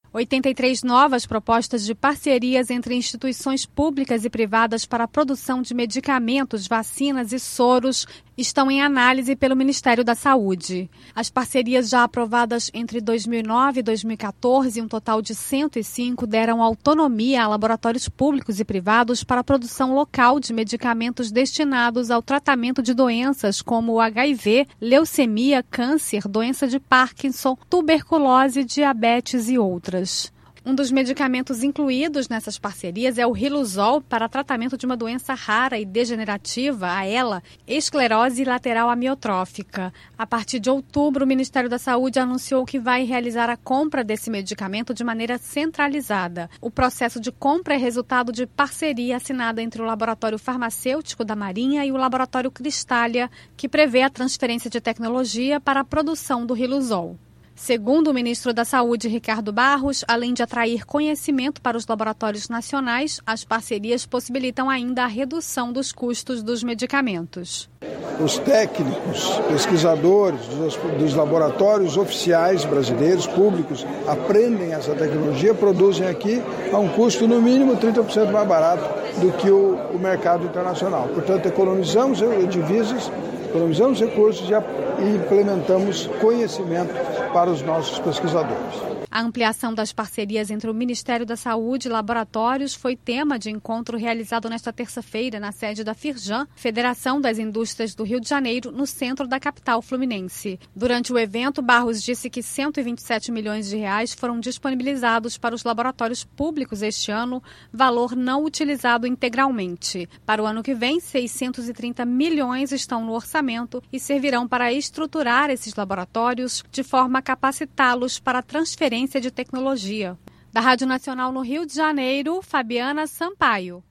83 novas propostas de parcerias entre instituições públicas e privadas para a produção de medicamentos, vacinas e soros estão em análise pelo Ministério da Saúde. As parcerias já aprovadas entre 2009 e 2014, um total de 105, deram autonomia a laboratórios públicos e privados para a produção local de medicamentos destinados ao tratamento de doenças como o HIV, leucemia, câncer, doença de Parkinson, tuberculose, diabetes e outras. Um dos medicamentos incluídos nessas parcerias é o Riluzol para tratamento de uma doença rara e degenerativa, a ELA, esclerose lateral amiotrófica. A partir de outubro, o Ministério da Saúde anunciou que vai realizar a compra desse medicamento de maneira centralizada. O processo de compra é resultado de parceria assinada entre o Laboratório Farmacêutico da Marinha e o Laboratório Cristália, que prevê a transferência de tecnologia para a produção do Riluzol. Segundo o ministro da Saúde, Ricardo Barros, além de atrair conhecimento para os laboratórios nacionais, as parcerias possibilitam ainda a redução dos custos dos medicamentos. Os técnicos, pesquisadores dos laboratórios oficiais brasileiros, públicos, aprendem essa tecnologia, produzem aqui a um custo no mínimo 30% mais barato do que o mercado internacional. Portanto, economizamos divisas, economizamos recursos e implementamos conhecimento para os nossos pesquisadores. A ampliação das parcerias entre o Ministério da Saúde e laboratórios foi tema de encontro realizado nesta terça-feira na sede da Firjan, Federação das Indústrias do Rio de Janeiro, no centro da capital fluminense. Durante o evento, Barros disse que 127 milhões de reais foram disponibilizados para os laboratórios públicos este ano, valor não utilizado integralmente. Para o ano que vem, 630 milhões estão no orçamento e servirão para estruturar esses laboratórios de forma a capacitá-los para a transferência de tecnologia. Da Rádio Nacional no Rio de Janeiro, Fabiana Sampaio.